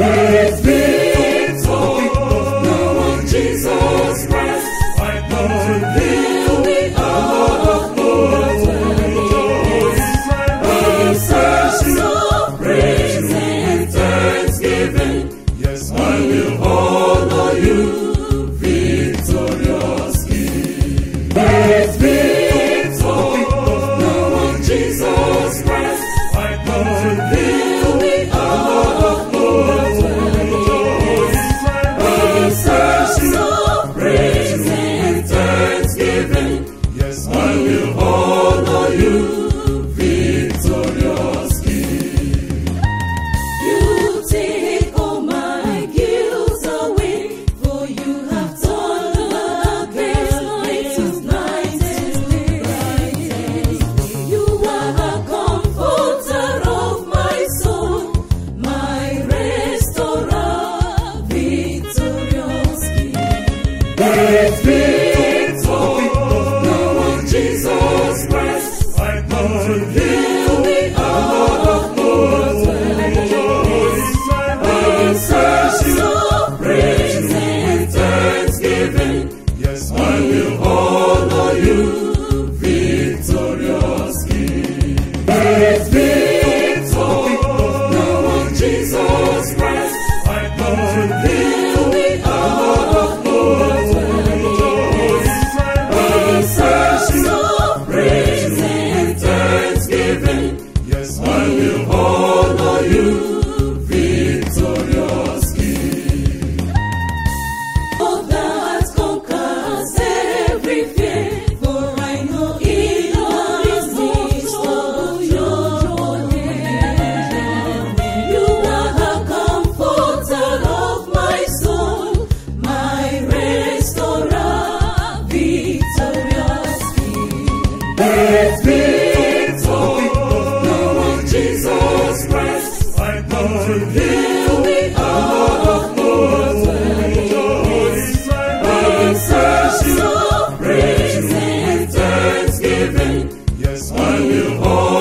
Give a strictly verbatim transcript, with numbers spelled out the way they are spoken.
It's victory. Now on Jesus Christ, I come to fill me out of glory. A sense of praise and thanksgiving. Yes, I will honor you, victorious King. It's victory. Now on Jesus Christ, I come to fill me out of glory. A sense of praise and thanksgiving. Yes, I will honor you, victorious King. You take all my guilt away, for you have torn the veil into night and day. You are the comforter of my soul, my restorer, victorious King. It's victory. Now on Jesus Christ, I come to fill me out of glory. A sense of praise and thanksgiving. Yes, I will honor you, victorious King. It's victory. Now on Jesus Christ, I come to fill me out of glory. A sense of praise and thanksgiving. Yes, I will honor you, victorious King. Oh, that conquers every fear, for I know in the midst of your name. You are the comforter of my soul, my restorer, victorious King. It's victory. Now on Jesus Christ, I come to fill me out of glory. A sense of praise and thanksgiving. Yes, I will honor